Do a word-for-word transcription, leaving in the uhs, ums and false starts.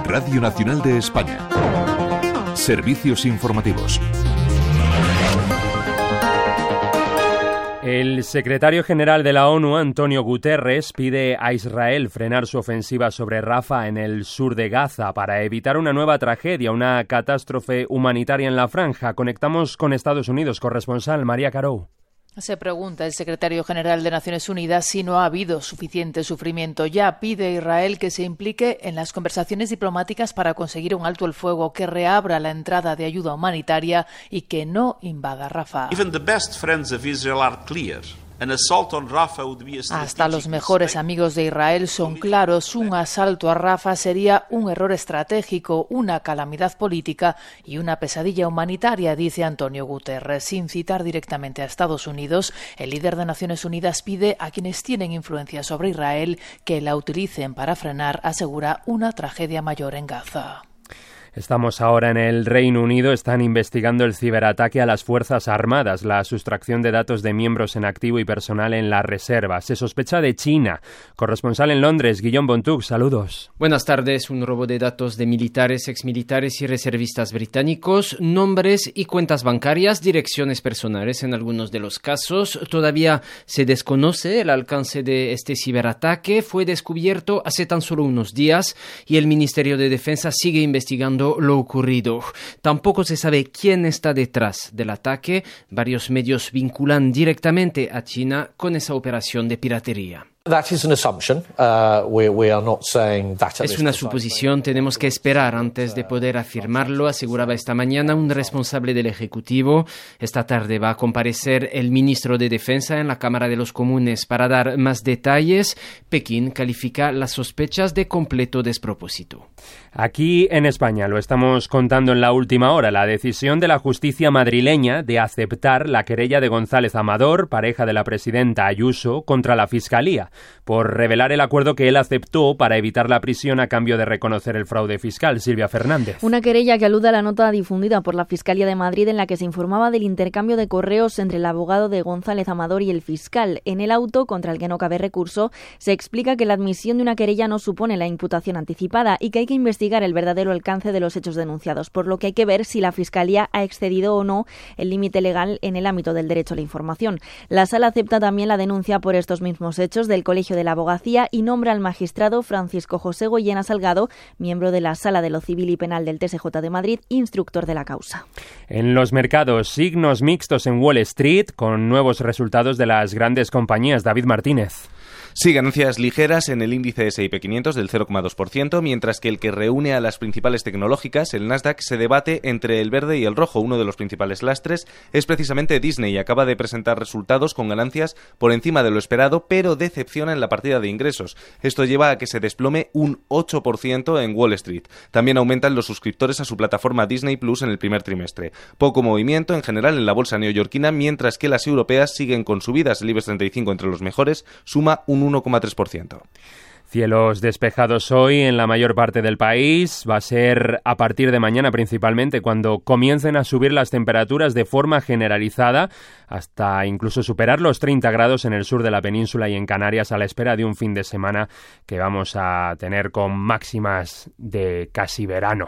Radio Nacional de España. Servicios informativos. El secretario general de la ONU, Antonio Guterres, pide a Israel frenar su ofensiva sobre Rafah en el sur de Gaza para evitar una nueva tragedia, una catástrofe humanitaria en la franja. Conectamos con Estados Unidos, corresponsal María Carou. Se pregunta el secretario general de Naciones Unidas si no ha habido suficiente sufrimiento. Ya pide a Israel que se implique en las conversaciones diplomáticas para conseguir un alto el fuego, que reabra la entrada de ayuda humanitaria y que no invada Rafah. Even the best friends of Israel are clear. Hasta los mejores amigos de Israel son claros. Un asalto a Rafah sería un error estratégico, una calamidad política y una pesadilla humanitaria, dice Antonio Guterres. Sin citar directamente a Estados Unidos, el líder de Naciones Unidas pide a quienes tienen influencia sobre Israel que la utilicen para frenar, asegura, una tragedia mayor en Gaza. Estamos ahora en el Reino Unido. Están investigando el ciberataque a las Fuerzas Armadas, la sustracción de datos de miembros en activo y personal en la reserva. Se sospecha de China. Corresponsal en Londres, Guillaume Bontuc, saludos. Buenas tardes. Un robo de datos de militares, exmilitares y reservistas británicos, nombres y cuentas bancarias, direcciones personales en algunos de los casos. Todavía se desconoce el alcance de este ciberataque. Fue descubierto hace tan solo unos días y el Ministerio de Defensa sigue investigando lo ocurrido. Tampoco se sabe quién está detrás del ataque. Varios medios vinculan directamente a China con esa operación de piratería. Es una suposición, tenemos que esperar antes de poder afirmarlo, aseguraba esta mañana un responsable del Ejecutivo. Esta tarde va a comparecer el ministro de Defensa en la Cámara de los Comunes para dar más detalles. Pekín califica las sospechas de completo despropósito. Aquí en España lo estamos contando en la última hora, la decisión de la justicia madrileña de aceptar la querella de González Amador, pareja de la presidenta Ayuso, contra la Fiscalía, por revelar el acuerdo que él aceptó para evitar la prisión a cambio de reconocer el fraude fiscal. Silvia Fernández. Una querella que alude a la nota difundida por la Fiscalía de Madrid en la que se informaba del intercambio de correos entre el abogado de González Amador y el fiscal. En el auto, contra el que no cabe recurso, se explica que la admisión de una querella no supone la imputación anticipada y que hay que investigar el verdadero alcance de los hechos denunciados, por lo que hay que ver si la Fiscalía ha excedido o no el límite legal en el ámbito del derecho a la información. La Sala acepta también la denuncia por estos mismos hechos del Colegio de la Abogacía y nombra al magistrado Francisco José Goyena Salgado, miembro de la Sala de lo Civil y Penal del T S J de Madrid, instructor de la causa. En los mercados, signos mixtos en Wall Street, con nuevos resultados de las grandes compañías. David Martínez. Sí, ganancias ligeras en el índice ese y pe quinientos del cero coma dos por ciento, mientras que el que reúne a las principales tecnológicas, el Nasdaq, se debate entre el verde y el rojo. Uno de los principales lastres es precisamente Disney. Acaba de presentar resultados con ganancias por encima de lo esperado, pero decepciona en la partida de ingresos. Esto lleva a que se desplome un ocho por ciento en Wall Street. También aumentan los suscriptores a su plataforma Disney Plus en el primer trimestre. Poco movimiento en general en la bolsa neoyorquina, mientras que las europeas siguen con subidas. El IBEX treinta y cinco entre los mejores suma un uno coma tres por ciento. Cielos despejados hoy en la mayor parte del país. Va a ser a partir de mañana principalmente cuando comiencen a subir las temperaturas de forma generalizada hasta incluso superar los treinta grados en el sur de la península y en Canarias, a la espera de un fin de semana que vamos a tener con máximas de casi verano.